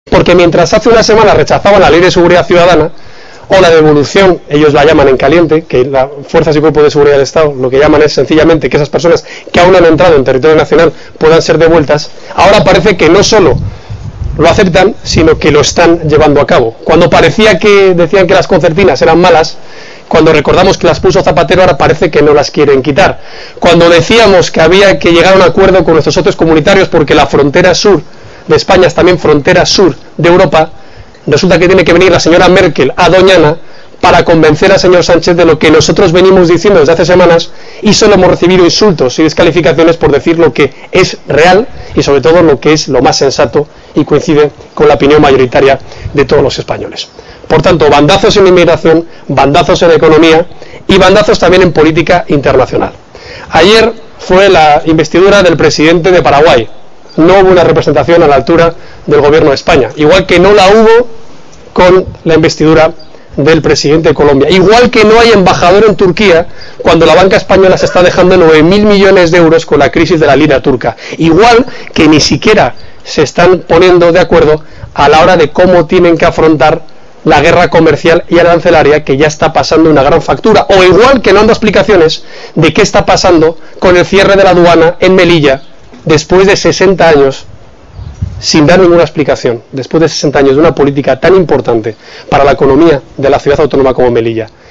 Porque mientras hace una semana rechazaban la Ley de Seguridad Ciudadana, o la devolución, ellos la llaman en caliente, que las fuerzas y cuerpos de seguridad del Estado lo que llaman es sencillamente que esas personas que aún han entrado en territorio nacional puedan ser devueltas, ahora parece que no solo lo aceptan, sino que lo están llevando a cabo. Cuando parecía que decían que las concertinas eran malas, cuando recordamos que las puso Zapatero, ahora parece que no las quieren quitar. Cuando decíamos que había que llegar a un acuerdo con nuestros socios comunitarios porque la frontera sur de España es también frontera sur de Europa, resulta que tiene que venir la señora Merkel a Doñana para convencer al señor Sánchez de lo que nosotros venimos diciendo desde hace semanas y solo hemos recibido insultos y descalificaciones por decir lo que es real y sobre todo lo que es lo más sensato y coincide con la opinión mayoritaria de todos los españoles. Por tanto, bandazos en inmigración, bandazos en economía y bandazos también en política internacional. Ayer fue la investidura del presidente de Paraguay. No hubo una representación a la altura del gobierno de España, igual que no la hubo con la investidura del presidente de Colombia, igual que no hay embajador en Turquía cuando la banca española se está dejando 9.000 millones de euros con la crisis de la lira turca, igual que ni siquiera se están poniendo de acuerdo a la hora de cómo tienen que afrontar la guerra comercial y arancelaria que ya está pasando una gran factura, o igual que no han dado explicaciones de qué está pasando con el cierre de la aduana en Melilla después de 60 años, sin dar ninguna explicación, después de 60 años de una política tan importante para la economía de la ciudad autónoma como Melilla.